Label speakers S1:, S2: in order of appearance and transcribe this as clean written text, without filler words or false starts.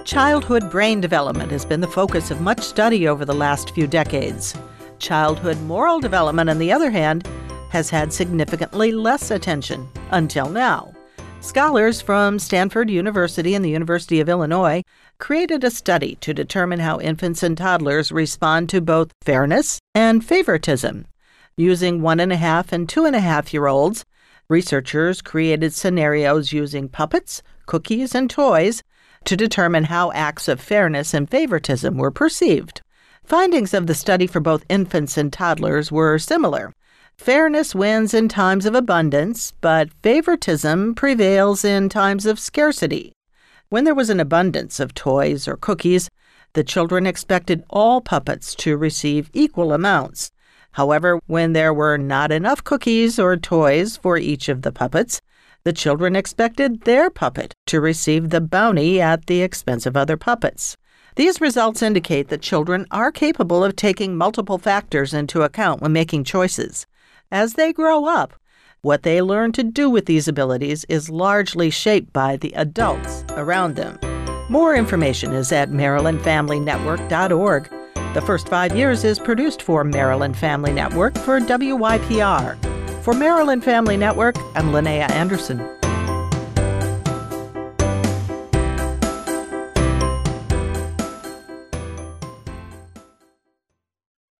S1: Childhood brain development has been the focus of much study over the last few decades. Childhood moral development, on the other hand, has had significantly less attention until now. Scholars from Stanford University and the University of Illinois created a study to determine how infants and toddlers respond to both fairness and favoritism. Using 1.5- and 2.5-year-olds, researchers created scenarios using puppets, cookies, and toys to determine how acts of fairness and favoritism were perceived. Findings of the study for both infants and toddlers were similar. Fairness wins in times of abundance, but favoritism prevails in times of scarcity. When there was an abundance of toys or cookies, the children expected all puppets to receive equal amounts. However, when there were not enough cookies or toys for each of the puppets, the children expected their puppet to receive the bounty at the expense of other puppets. These results indicate that children are capable of taking multiple factors into account when making choices. As they grow up, what they learn to do with these abilities is largely shaped by the adults around them. More information is at MarylandFamilyNetwork.org. The First 5 Years is produced for Maryland Family Network for WYPR. For Maryland Family Network, I'm Linnea Anderson.